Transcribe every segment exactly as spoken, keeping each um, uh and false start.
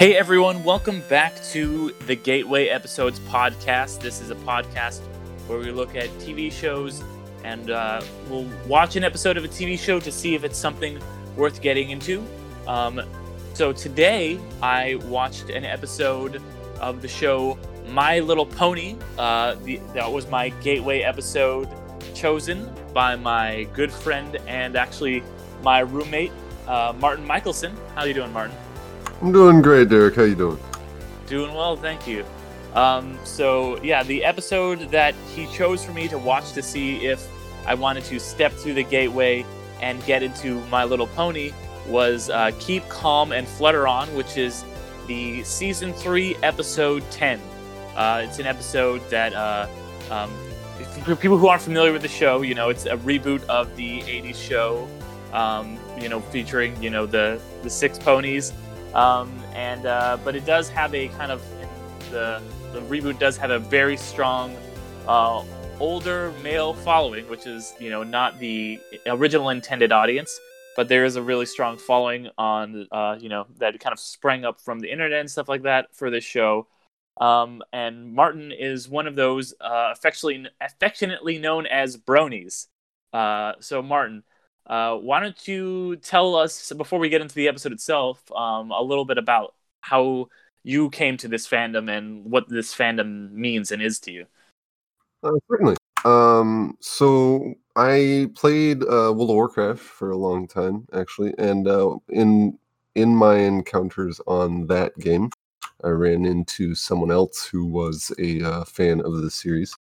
Hey everyone, welcome back to the Gateway Episodes podcast. This is a podcast where we look at T V shows and uh, we'll watch an episode of a T V show to see if it's something worth getting into. Um, so today I watched an episode of the show My Little Pony. Uh, the, that was my Gateway episode chosen by my good friend and actually my roommate, uh, Martin Michelson. How you doing, Martin? I'm doing great, Derek. How you doing? Doing well, thank you. Um, so, yeah, the episode that he chose for me to watch to see if I wanted to step through the gateway and get into My Little Pony was uh, Keep Calm and Flutter On, which is the Season three, Episode ten. Uh, it's an episode that, uh, um, for people who aren't familiar with the show, you know, it's a reboot of the eighties show, um, you know, featuring, you know, the, the six ponies. Um, and uh, but it does have a kind of the the reboot does have a very strong uh, older male following, which is you know not the original intended audience, but there is a really strong following on uh, you know that kind of sprang up from the internet and stuff like that for this show. Um, and Martin is one of those uh, affectionately affectionately known as bronies. Uh, so Martin. Uh, why don't you tell us, before we get into the episode itself, um, a little bit about how you came to this fandom and what this fandom means and is to you? Uh, certainly. Um, so I played uh, World of Warcraft for a long time, actually, and uh, in in my encounters on that game, I ran into someone else who was a uh, fan of the series,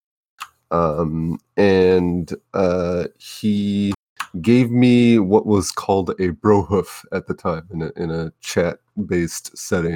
um, and uh, he gave me what was called a brohoof at the time in a, in a chat-based setting.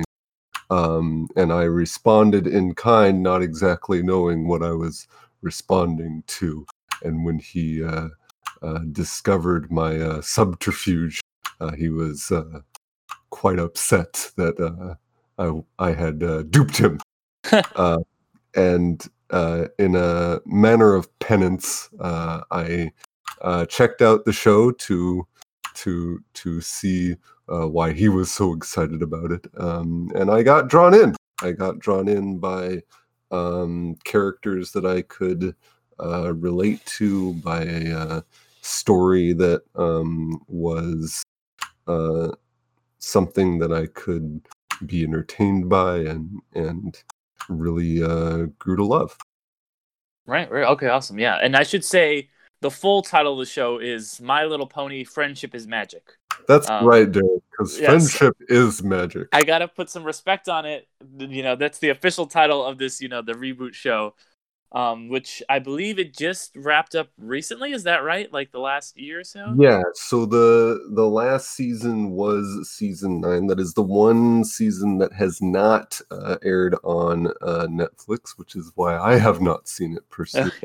Um, and I responded in kind, not exactly knowing what I was responding to. And when he uh, uh, discovered my uh, subterfuge, uh, he was uh, quite upset that uh, I, I had uh, duped him. uh, and uh, in a manner of penance, uh, I Uh, checked out the show to to to see uh, why he was so excited about it, um, and I got drawn in. I got drawn in by um, characters that I could uh, relate to, by a uh, story that um, was uh, something that I could be entertained by, and and really uh, grew to love. Right, right. Okay, awesome. Yeah, and I should say the full title of the show is My Little Pony: Friendship is Magic. That's um, right, Derek, because yes, friendship is magic. I gotta put some respect on it. You know, that's the official title of this, you know, the reboot show, um, which I believe it just wrapped up recently. Is that right? Like the last year or so? Yeah, so the the last season was season nine. That is the one season that has not uh, aired on uh, Netflix, which is why I have not seen it per se.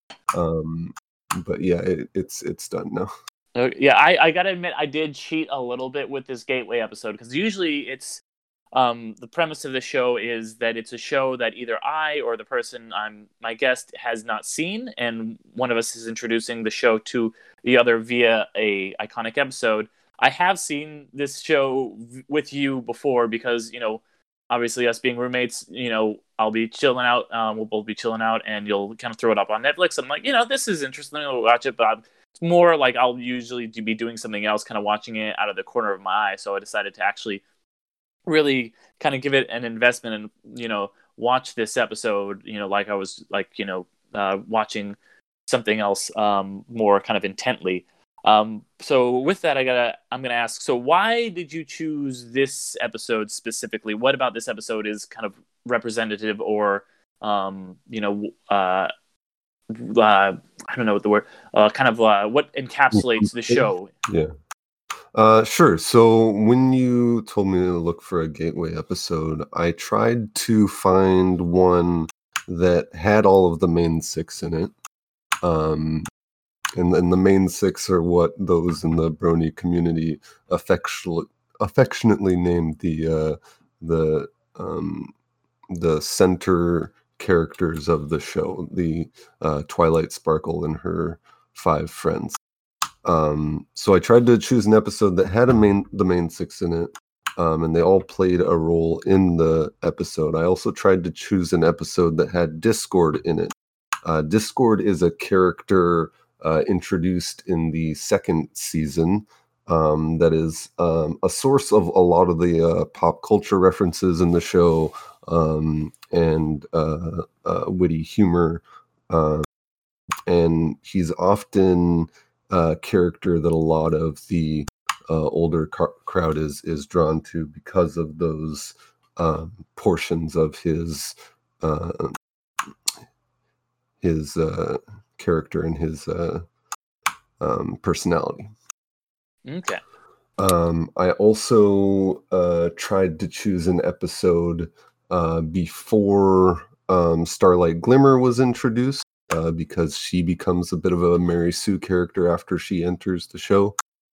um, but yeah, it, it's it's done now. Uh, yeah, I, I gotta admit, I did cheat a little bit with this Gateway episode, because usually it's um, the premise of the show is that it's a show that either I or the person I'm my guest has not seen, and one of us is introducing the show to the other via a iconic episode. I have seen this show v- with you before because, you know, obviously us being roommates, you know, I'll be chilling out, um, we'll both be chilling out, and you'll kind of throw it up on Netflix. I'm like, you know, this is interesting, I'll watch it, but I'm, it's more like I'll usually do, be doing something else, kind of watching it out of the corner of my eye. So I decided to actually really kind of give it an investment and, you know, watch this episode, you know, like I was like, you know, uh, watching something else um, more kind of intently. Um, so with that, I gotta, I'm gonna ask, so why did you choose this episode specifically? What about this episode is kind of representative or, um, you know, uh, uh, I don't know what the word, uh, kind of uh, what encapsulates the show? Yeah. Uh, sure. So when you told me to look for a Gateway episode, I tried to find one that had all of the main six in it. Um, and, and the main six are what those in the Brony community affectionately affectionately named the uh, the um, the center characters of the show, the uh, Twilight Sparkle and her five friends. Um, so I tried to choose an episode that had a main the main six in it, Um, and they all played a role in the episode. I also tried to choose an episode that had Discord in it. Uh, Discord is a character uh, introduced in the second season um, that is um, a source of a lot of the uh, pop culture references in the show um, and uh, uh, witty humor. Uh, and he's often a character that a lot of the uh, older car- crowd is is drawn to because of those um, portions of his uh, his uh, character and his uh, um, personality. Okay. Um, I also uh, tried to choose an episode uh, before um, Starlight Glimmer was introduced uh, because she becomes a bit of a Mary Sue character after she enters the show.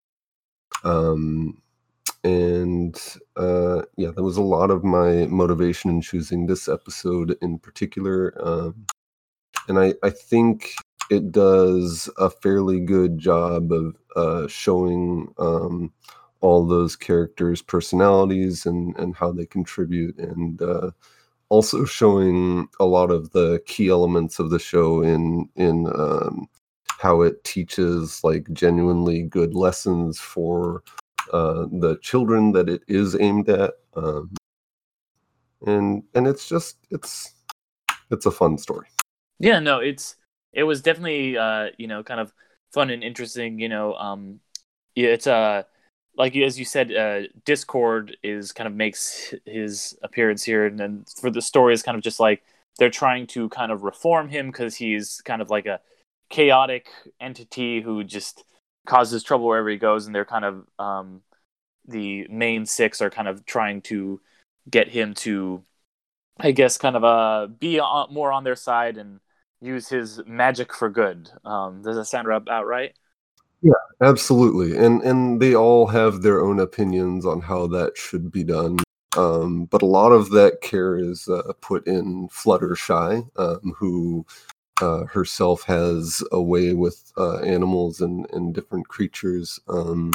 Um, and uh, yeah, that was a lot of my motivation in choosing this episode in particular. Um, and I, I think it does a fairly good job of uh, showing um, all those characters' personalities and, and how they contribute, and uh, also showing a lot of the key elements of the show in in um, how it teaches like genuinely good lessons for uh, the children that it is aimed at, um, and and it's just it's it's a fun story. Yeah, no, it's it was definitely uh, you know, kind of fun and interesting. You know, um, yeah, it's uh like as you said, uh, Discord is kind of makes his appearance here, and then for the story is kind of just like they're trying to kind of reform him because he's kind of like a chaotic entity who just causes trouble wherever he goes, and they're kind of um, the main six are kind of trying to get him to, I guess, kind of uh, be on, more on their side and use his magic for good. Um, does that sound about right? Yeah, absolutely. And and they all have their own opinions on how that should be done. Um, but a lot of that care is uh, put in Fluttershy, um, who uh, herself has a way with uh, animals and, and different creatures. Um,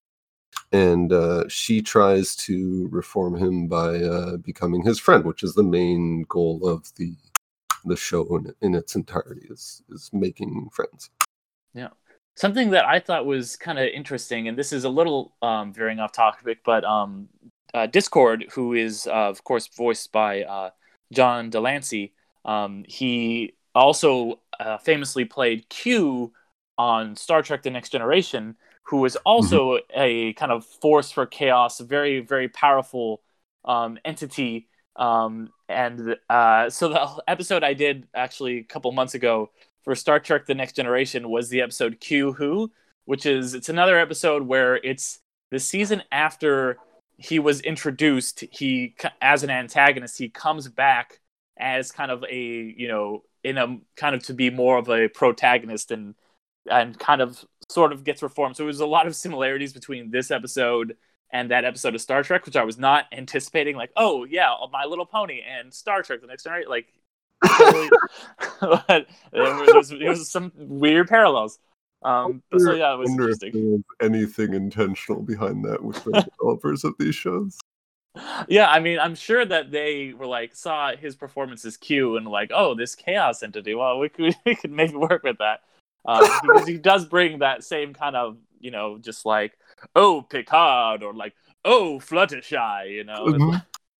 and uh, she tries to reform him by uh, becoming his friend, which is the main goal of the the show in, in its entirety, is is making friends. Yeah. Something that I thought was kind of interesting, and this is a little um, veering off topic, but um, uh, Discord, who is uh, of course voiced by uh, John Delancey, um, he also uh, famously played Q on Star Trek: The Next Generation, who was also mm-hmm. a kind of force for chaos, a very very powerful um, entity. Um, and uh, so the episode I did actually a couple months ago for Star Trek: The Next Generation was the episode Q Who, which is it's another episode where it's the season after he was introduced. He, as an antagonist, he comes back as kind of a, you know, in a kind of to be more of a protagonist and and kind of sort of gets reformed. So there's a lot of similarities between this episode and that episode of Star Trek, which I was not anticipating. Like, oh yeah, My Little Pony and Star Trek: The Next Generation, like. Totally. But there was, there was some weird parallels. Um, but so yeah, it was interesting. If there was anything intentional behind that with the developers of these shows. Yeah, I mean, I'm sure that they were like saw his performance as Q and like, oh, this chaos entity. Well, we could we could maybe work with that um, because he does bring that same kind of, you know, just like, oh, Picard, or like, oh, Fluttershy, you know. Mm-hmm.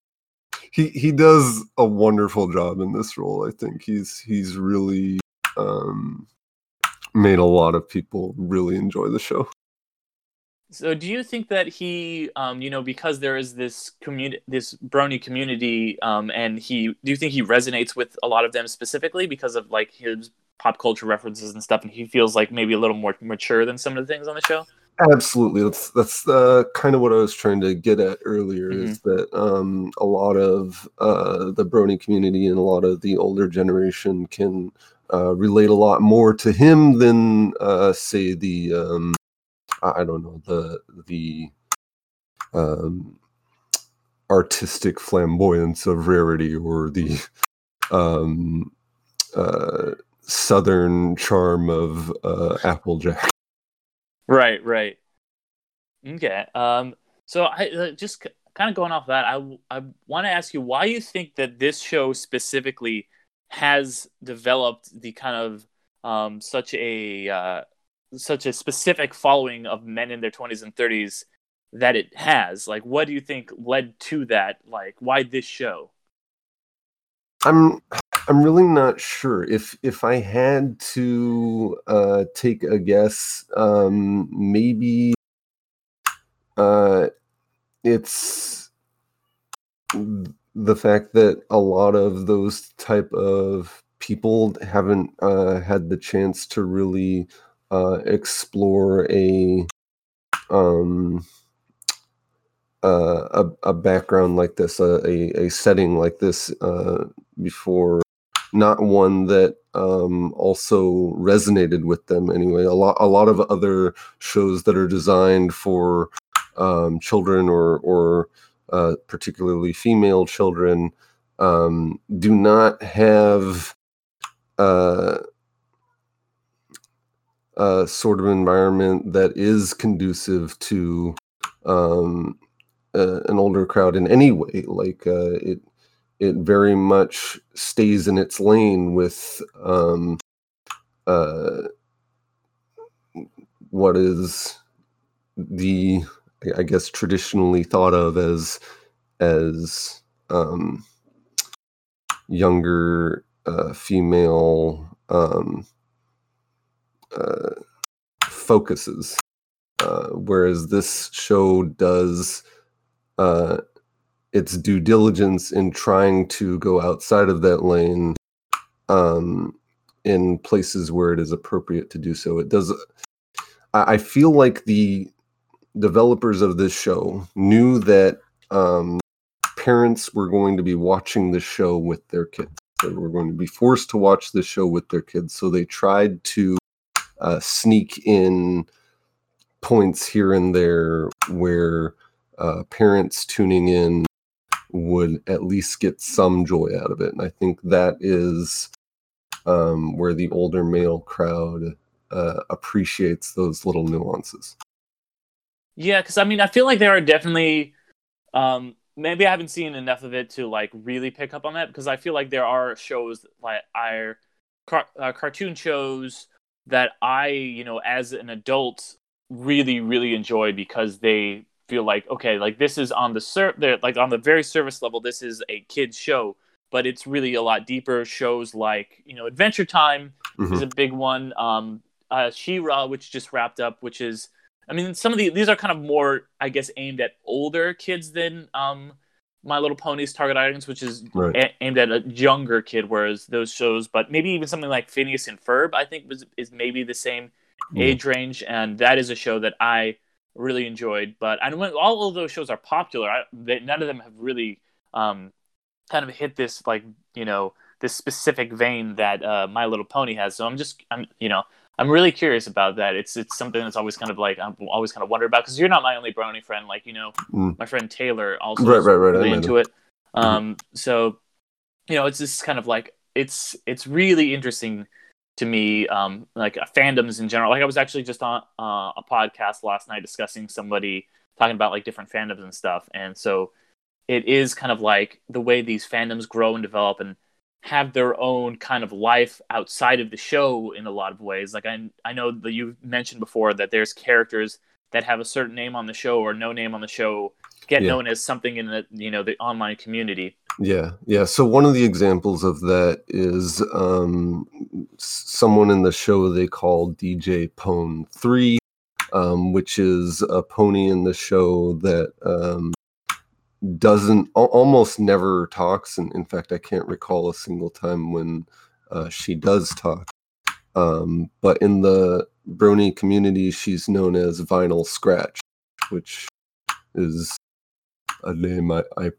He he does a wonderful job in this role. I think he's he's really um, made a lot of people really enjoy the show. So, do you think that he, um, you know, because there is this community, this Brony community, um, and he, do you think he resonates with a lot of them specifically because of like his pop culture references and stuff, and he feels like maybe a little more mature than some of the things on the show? Absolutely. That's that's uh, kind of what I was trying to get at earlier, mm-hmm. is that um, a lot of uh, the Brony community and a lot of the older generation can uh, relate a lot more to him than, uh, say, the, um, I don't know, the the um, artistic flamboyance of Rarity, or the um, uh, southern charm of uh, Applejack. Right, right. Okay. Um, so I uh, just c- kind of going off that, I I want to ask you why you think that this show specifically has developed the kind of um, such a uh, such a specific following of men in their twenties and thirties that it has. Like, what do you think led to that? Like, why this show? I'm I'm really not sure. If if I had to uh, take a guess, um, maybe uh, it's the fact that a lot of those type of people haven't uh, had the chance to really uh, explore a um, uh, a, a background like this, a, a, a setting like this uh, before. Not one that um, also resonated with them anyway. A lot, a lot of other shows that are designed for um, children or, or uh, particularly female children um, do not have uh, a sort of environment that is conducive to um, uh, an older crowd in any way. Like uh, it. It very much stays in its lane with um, uh, what is the, I guess, traditionally thought of as as um, younger uh, female um, uh, focuses, uh, whereas this show does. Uh, its due diligence in trying to go outside of that lane um, in places where it is appropriate to do so. It does. I feel like the developers of this show knew that um, parents were going to be watching the show with their kids. They were going to be forced to watch the show with their kids. So they tried to uh, sneak in points here and there where uh, parents tuning in would at least get some joy out of it. And I think that is um, where the older male crowd uh, appreciates those little nuances. Yeah, because I mean, I feel like there are definitely, um, maybe I haven't seen enough of it to like really pick up on that, because I feel like there are shows like are car- uh, cartoon shows that I, you know, as an adult really, really enjoy because they feel like, okay, like this is on the ser- like on the very surface level, this is a kid's show, but it's really a lot deeper. Shows like, you know, Adventure Time mm-hmm. is a big one. Um, uh, She-Ra, which just wrapped up, which is, I mean, some of the these are kind of more, I guess, aimed at older kids than um, My Little Pony's target audience, which is right. a- aimed at a younger kid. Whereas those shows, but maybe even something like Phineas and Ferb, I think was is maybe the same mm. age range, and that is a show that I really enjoyed. But I know all of those shows are popular. I, they, none of them have really um, kind of hit this, like, you know, this specific vein that uh, My Little Pony has. So I'm just, I'm, you know, I'm really curious about that. It's it's something that's always kind of like, I'm always kind of wondered about, because you're not my only brony friend. Like, you know, mm. my friend Taylor also right, is right, right. really into it. Mm-hmm. Um, so, you know, it's just kind of like, it's it's really interesting to me, um, like uh, fandoms in general. Like I was actually just on uh, a podcast last night discussing somebody talking about like different fandoms and stuff. And so it is kind of like the way these fandoms grow and develop and have their own kind of life outside of the show in a lot of ways. Like I, I know that you mentioned before that there's characters that have a certain name on the show or no name on the show get yeah. known as something in the, you know, the online community. Yeah, yeah. So one of the examples of that is um, someone in the show they call D J Pone three, um, which is a pony in the show that um, doesn't, almost never talks. And in fact, I can't recall a single time when uh, she does talk. Um, but in the brony community, she's known as Vinyl Scratch, which is a name I... I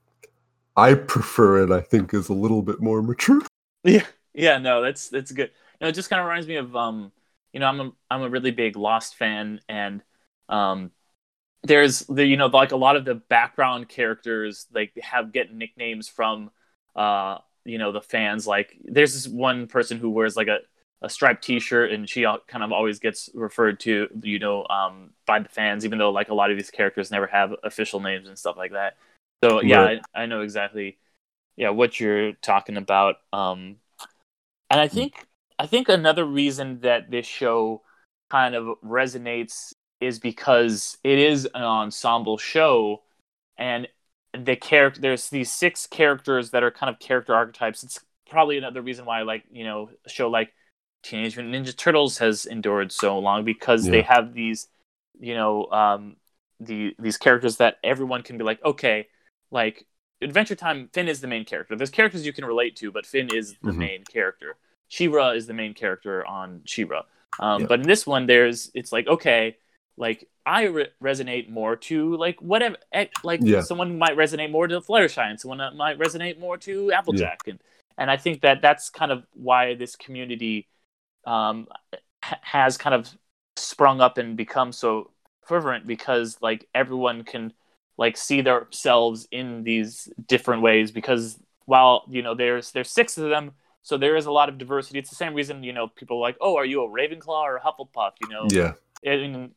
I prefer it. I think is a little bit more mature. Yeah, yeah, no, that's that's good. You know, it just kind of reminds me of, um, you know, I'm a I'm a really big Lost fan, and um, there's the you know like a lot of the background characters like have get nicknames from, uh, you know, the fans. Like there's this one person who wears like a a striped T-shirt, and she kind of always gets referred to, you know, um, by the fans, even though like a lot of these characters never have official names and stuff like that. So yeah, Right. I, I know exactly yeah what you're talking about. Um, and I think I think another reason that this show kind of resonates is because it is an ensemble show, and the character there's these six characters that are kind of character archetypes. It's probably another reason why, like, you know, a show like Teenage Mutant Ninja Turtles has endured so long, because they Yeah. have these, you know, um, the these characters that everyone can be like, okay, like Adventure Time, Finn is the main character. There's characters you can relate to, but Finn is the hmm main character. She-Ra is the main character on She-Ra. Um, Yeah. but in this one, there's it's like, okay, like I re- resonate more to like whatever, eh, like Yeah. someone might resonate more to Fluttershy, and someone might resonate more to Yeah. Applejack, and and I think that that's kind of why this community um, ha- has kind of sprung up and become so fervent, because like everyone can like see themselves in these different ways, because while you know there's there's six of them, so there is a lot of diversity. It's the same reason, you know, people are like, oh, are you a Ravenclaw or a Hufflepuff, you know. Yeah. And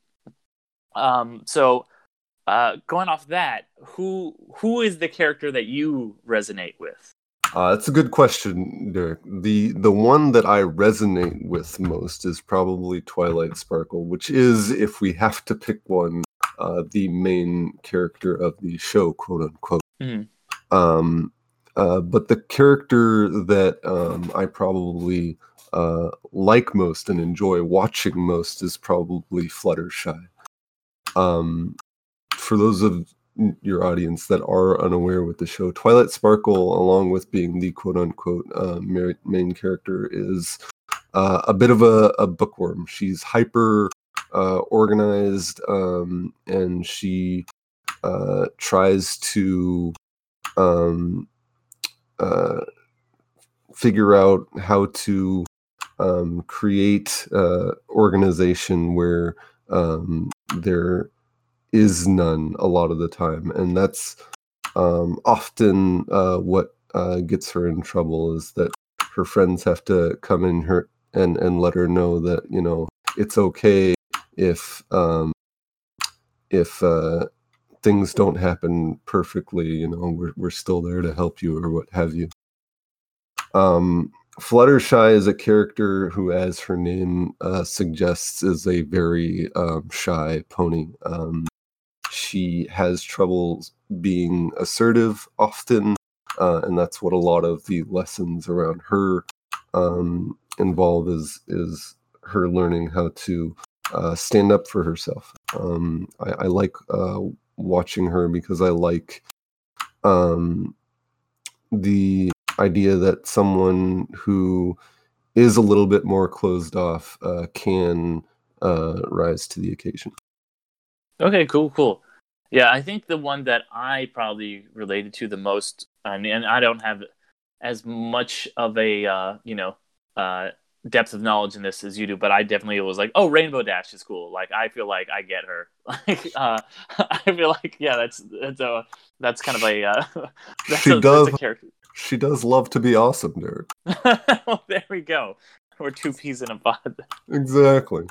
um so uh going off that, who who is the character that you resonate with? Uh, that's a good question, Derek. The the one that I resonate with most is probably Twilight Sparkle, which is, if we have to pick one, uh, the main character of the show, quote unquote. Mhm. Um, uh, but the character that um, I probably uh, like most and enjoy watching most is probably Fluttershy. Um, for those of your audience that are unaware with the show, Twilight Sparkle, along with being the quote unquote uh, main character, is uh, a bit of a, a bookworm. She's hyper uh, organized, um, and she uh, tries to um, uh, figure out how to um, create uh, organization where um, there is none a lot of the time, and that's um, often uh, what uh, gets her in trouble, is that her friends have to come in her and and let her know that, you know, it's okay if um, if uh, things don't happen perfectly. You know, we're we're still there to help you, or what have you. Um, Fluttershy is a character who, as her name uh, suggests, is a very um, shy pony. Um, she has trouble being assertive often, uh, and that's what a lot of the lessons around her um, involve, is is her learning how to uh, stand up for herself. Um, I, I like uh, watching her because I like um, the idea that someone who is a little bit more closed off uh, can uh, rise to the occasion. Okay, cool, cool. Yeah, I think the one that I probably related to the most, I mean, and I don't have as much of a uh, you know uh, depth of knowledge in this as you do, but I definitely was like, oh, Rainbow Dash is cool. Like, I feel like I get her. Like, uh, I feel like, yeah, that's that's a that's kind of a uh, that's She a that's does. a character. She does love to be awesome, Derek. Well, there we go. We're two peas in a pod. Exactly.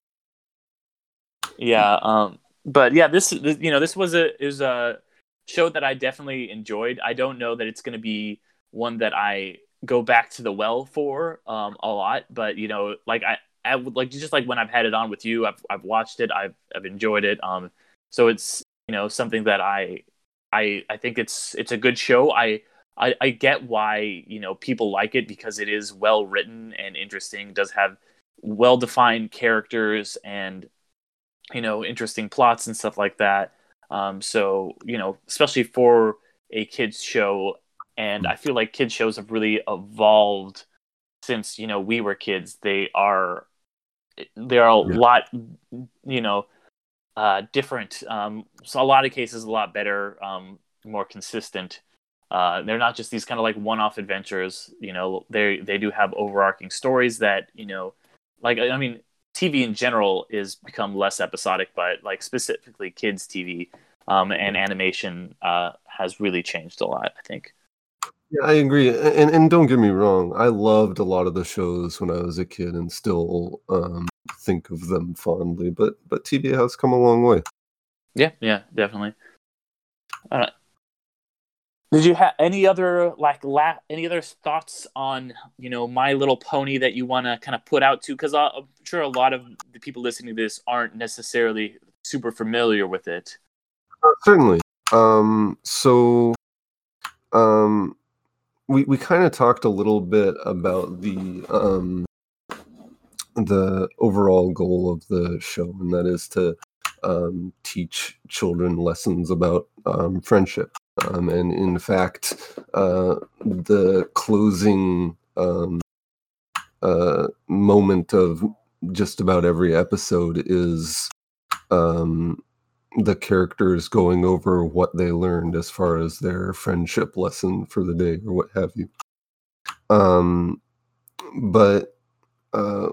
Yeah. Um. But yeah, this, this you know this was a is a show that I definitely enjoyed. I don't know that it's going to be one that I go back to the well for um a lot, but you know, like I I would like, just like when I've had it on with you, I've I've watched it, I've I've enjoyed it. Um. So it's, you know, something that I I I think it's it's a good show. I. I, I get why, you know, people like it, because it is well written and interesting. Does have well defined characters and, you know, interesting plots and stuff like that. Um, so, you know, especially for a kids show, and I feel like kids shows have really evolved since, you know, we were kids. They are they are a Yeah. lot, you know, uh, different. Um, so a lot of cases, a lot better, um, more consistent. Uh, they're not just these kind of like one-off adventures. You know, they they do have overarching stories that, you know, like, I mean, T V in general is become less episodic, but like specifically kids T V um, and animation uh, has really changed a lot, I think. Yeah, I agree. And and don't get me wrong, I loved a lot of the shows when I was a kid, and still um, think of them fondly. But but T V has come a long way. Yeah, yeah, definitely. Uh, Did you have any other like la- any other thoughts on you know My Little Pony that you want to kind of put out to? Because I'm sure a lot of the people listening to this aren't necessarily super familiar with it. Uh, certainly. Um, so um, we we kind of talked a little bit about the um, the overall goal of the show, and that is to um, teach children lessons about um, friendship. Um, and in fact, uh, the closing um, uh, moment of just about every episode is um, the characters going over what they learned as far as their friendship lesson for the day or what have you. Um, but uh,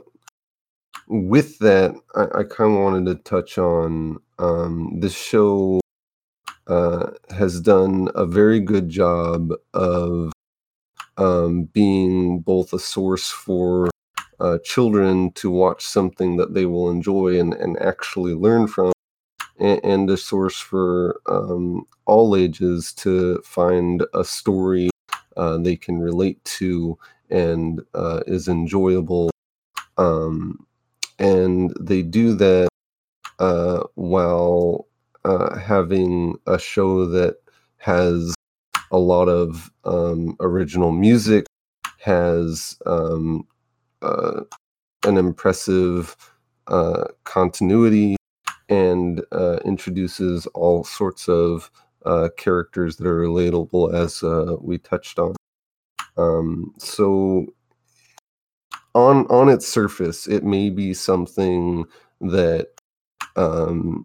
with that, I, I kind of wanted to touch on um, this show uh, has done a very good job of um, being both a source for uh, children to watch something that they will enjoy and, and actually learn from, and, and a source for um, all ages to find a story uh, they can relate to and uh, is enjoyable. Um, and they do that uh, while uh, having a show that has a lot of um, original music, has um, uh, an impressive uh, continuity, and uh, introduces all sorts of uh, characters that are relatable, as uh, we touched on. Um, so, on on its surface, it may be something that um,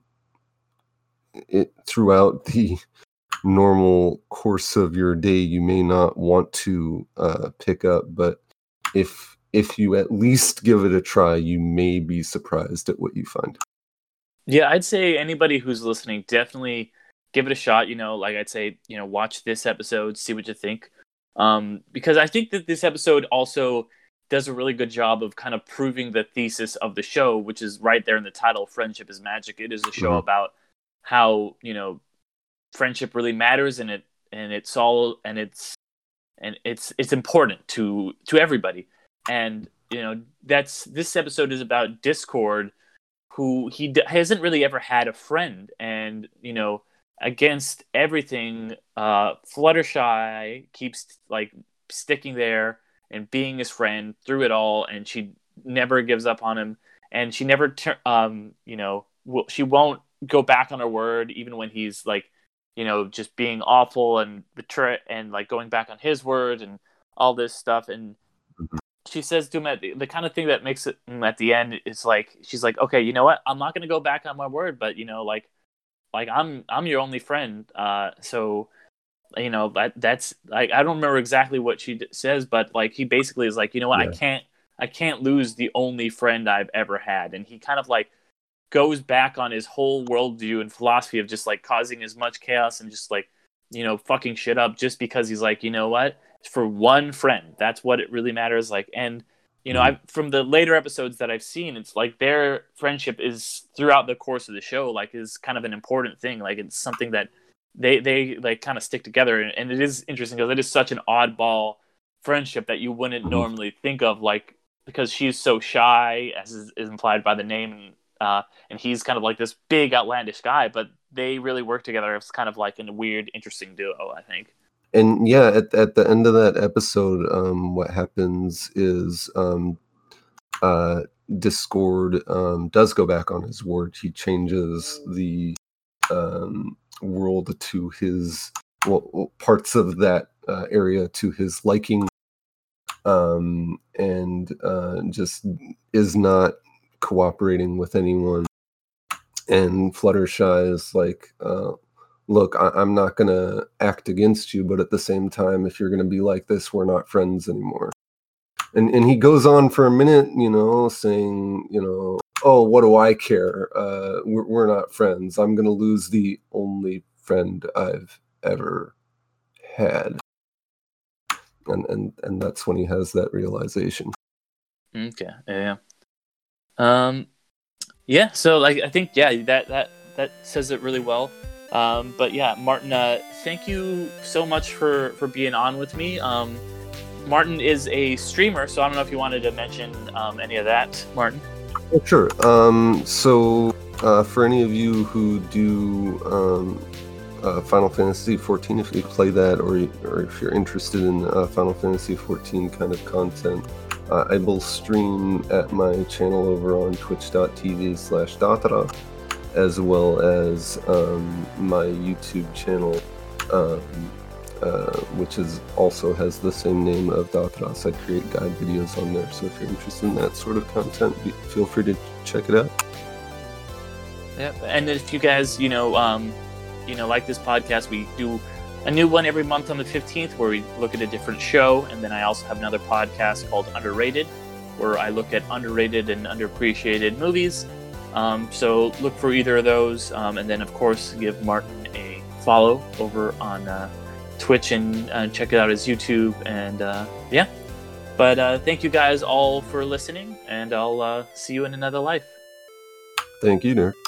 it throughout the normal course of your day you may not want to uh, pick up, but if if you at least give it a try, you may be surprised at what you find. Yeah, I'd say anybody who's listening definitely give it a shot. You know, like I'd say, you know, watch this episode, see what you think, um, because I think that this episode also does a really good job of kind of proving the thesis of the show, which is right there in the title, "Friendship is Magic." It is a show Mhm. about how you know friendship really matters, and it and it's all and it's and it's it's important to to everybody. And you know that's this episode is about Discord, who he d- hasn't really ever had a friend, and you know against everything, uh, Fluttershy keeps like sticking there and being his friend through it all, and she never gives up on him, and she never tur- um you know will, she won't go back on her word even when he's like you know just being awful and betray and like going back on his word and all this stuff. And Mhm. she says to him at the, the kind of thing that makes it mm, at the end is like she's like, okay, you know what, I'm not going to go back on my word, but you know like like i'm i'm your only friend, uh so you know that that's like I don't remember exactly what she d- says, but like he basically is like, you know what, i Yeah. can't i can't lose the only friend I've ever had. And he kind of like goes back on his whole worldview and philosophy of just like causing as much chaos and just like you know fucking shit up just because he's like, you know what, for one friend, that's what it really matters. Like, and you know Mhm. I from the later episodes that I've seen, it's like their friendship is throughout the course of the show like is kind of an important thing. Like it's something that they they like kind of stick together, and, and it is interesting because it is such an oddball friendship that you wouldn't Mhm. normally think of, like because she's so shy, as is, is implied by the name, uh, and he's kind of like this big outlandish guy, but they really work together. It's kind of like a weird, interesting duo, I think. And yeah, at at the end of that episode, um, what happens is um, uh, Discord um, does go back on his word. He changes the um, world to his well, well, parts of that uh, area to his liking, um, and uh, just is not cooperating with anyone. And Fluttershy is like, uh, look, I- I'm not going to act against you, but at the same time, if you're going to be like this, we're not friends anymore. And and he goes on for a minute, you know, saying, you know, oh, what do I care? Uh, we're, we're not friends. I'm going to lose the only friend I've ever had. And, and and that's when he has that realization. Okay, yeah, um, yeah. So like, I think yeah, that that that says it really well. Um, but yeah, Martin, uh, thank you so much for, for being on with me. Um, Martin is a streamer, so I don't know if you wanted to mention um, any of that, Martin. Oh, sure. Um, so uh, for any of you who do um, uh, Final Fantasy fourteen, if you play that, or or if you're interested in uh, Final Fantasy fourteen kind of content, uh, I will stream at my channel over on twitch.tv slash Datara, as well as um, my YouTube channel, um, uh, which is also has the same name of Datras. I create guide videos on there, so if you're interested in that sort of content, be, feel free to check it out. Yeah, and if you guys, you know, um, you know, like this podcast, we do a new one every month on the fifteenth, where we look at a different show, and then I also have another podcast called Underrated, where I look at underrated and underappreciated movies. Um, so look for either of those, um, and then of course give Martin a follow over on uh, Twitch and uh, check it out his YouTube, and uh, yeah. But uh, thank you guys all for listening, and I'll uh, see you in another life. Thank you, Derek.